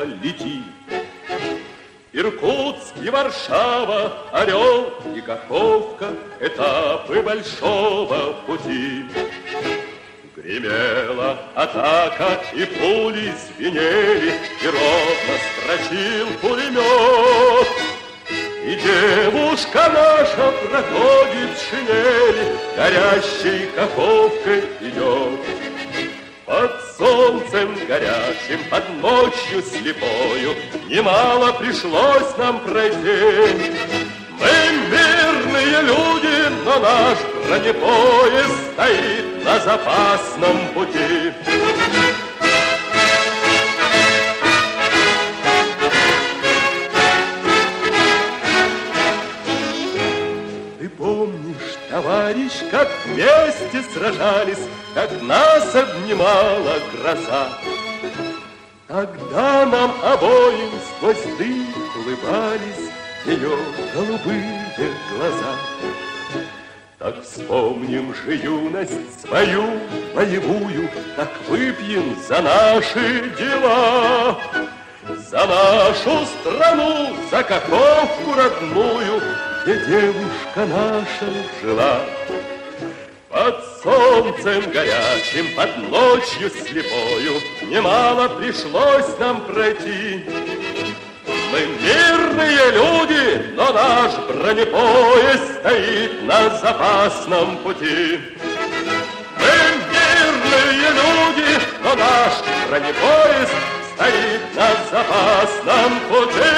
лети. Иркутск и Варшава, Орел и Каховка, этапы большого пути. Гремела атака, и пули звенели, и ровно строчил пулемет. И девушка наша проходит в шинели, горящей Каховкой идет. Под солнцем горячим, под ночью слепою немало пришлось нам пройти. Мы мирные люди, но наш бронепоезд стоит на запасном пути. Ты помнишь, товарищ, как вместе сражались, как нас обнимала гроза? Тогда нам обоим сквозь дым улыбались ее голубые глаза. Так вспомним же юность свою боевую, так выпьем за наши дела, за нашу страну, за Каховку родную, где девушка наша жила. Под солнцем горячим, под ночью слепою немало пришлось нам пройти. Мы мирные люди, но наш бронепоезд стоит на запасном пути. Мы мирные люди, но наш бронепоезд стоит на запасном пути.